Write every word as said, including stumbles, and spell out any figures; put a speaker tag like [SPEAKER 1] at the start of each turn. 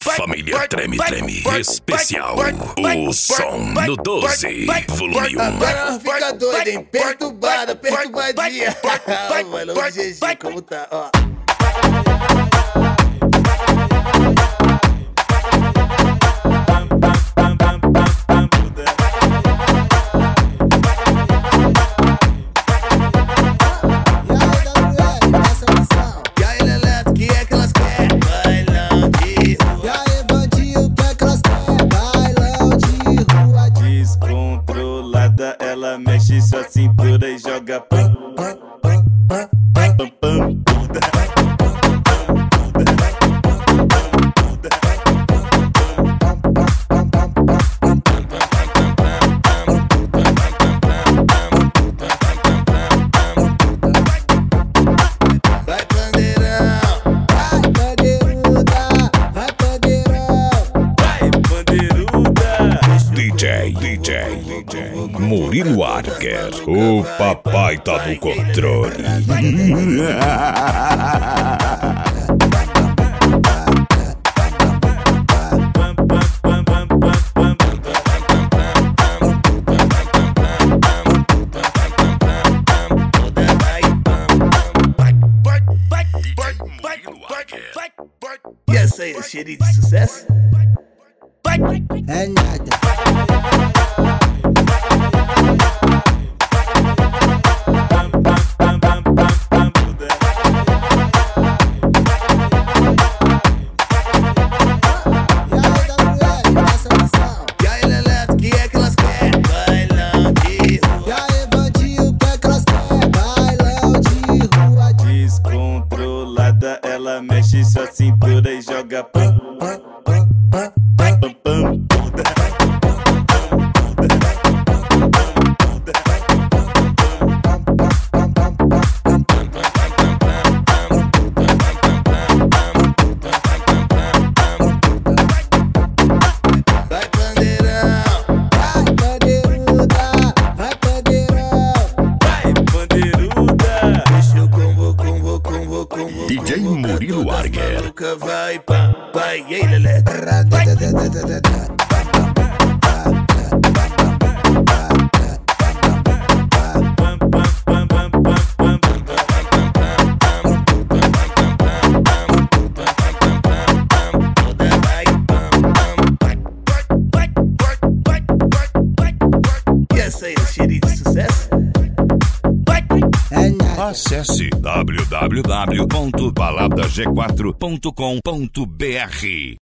[SPEAKER 1] Família Treme Treme Especial. O som no doze, volume um.
[SPEAKER 2] Agora ela fica doida, hein? Perturbada, perturbadinha. Mano, o G G como tá, ó.
[SPEAKER 3] Ela mexe sua cintura e joga pam, pam, pam, pam, pam, pam,
[SPEAKER 2] Vai pandeirão, vai pandeiruda, vai pandeirão,
[SPEAKER 3] vai bandeiruda.
[SPEAKER 1] D J, D J, D J Murilo Arker, o papai tá no controle.
[SPEAKER 2] E essa aí, é cheirinho de sucesso?
[SPEAKER 4] É nada.
[SPEAKER 3] Ela mexe sua cintura e joga pam, pam, pam, pam, pam, pam, pam.
[SPEAKER 2] Vai pandeirão, vai pandeiruda, vai pandeirão,
[SPEAKER 3] vai bandeiruda.
[SPEAKER 2] Deixa eu combo, combo, combo, combo.
[SPEAKER 1] D J Murilo Arker.
[SPEAKER 2] Nunca vai, pá, vai, e aí, Lelé. E essa aí, é cheirinho de sucesso?
[SPEAKER 4] É nada.
[SPEAKER 1] Acesse w w w ponto balada g quatro ponto com ponto b r.